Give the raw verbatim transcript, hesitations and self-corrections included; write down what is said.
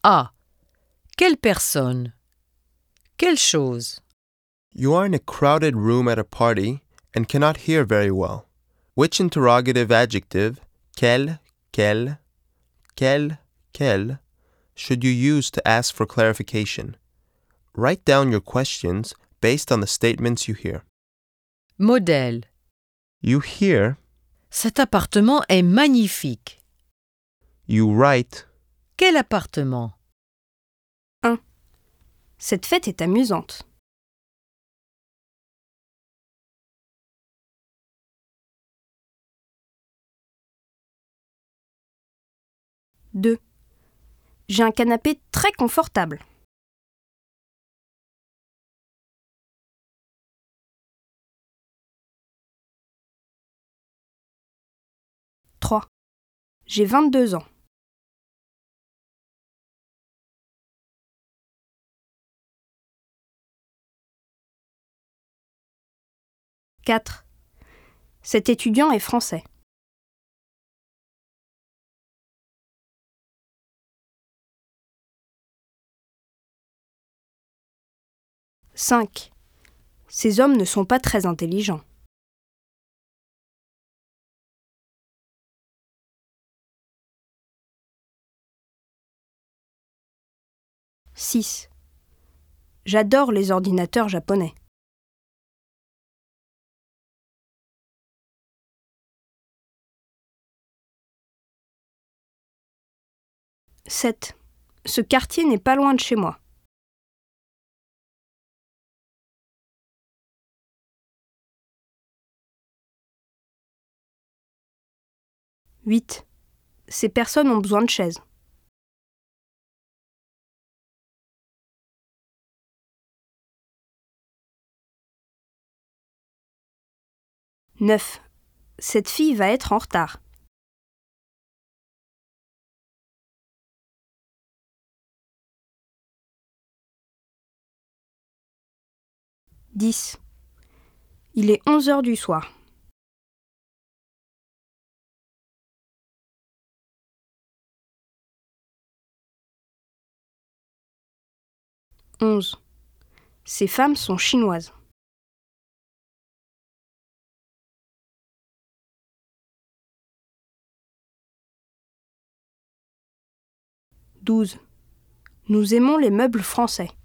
A. Quelle personne? Quelle chose? You are in a crowded room at a party and cannot hear very well. Which interrogative adjective, quel, quelle, quel, quelle, should you use to ask for clarification? Write down your questions based on the statements you hear. Modèle. You hear, Cet appartement est magnifique. you write, Quel appartement? un. Cette fête est amusante. deux. J'ai un canapé très confortable. trois. J'ai vingt-deux ans. quatre. Cet étudiant est français. cinq. Ces hommes ne sont pas très intelligents. six. J'adore les ordinateurs japonais. sept. Ce quartier n'est pas loin de chez moi. huit. Ces personnes ont besoin de chaises. neuf. Cette fille va être en retard. dix. Il est onze heures du soir. onze. Ces femmes sont chinoises. douze. Nous aimons les meubles français.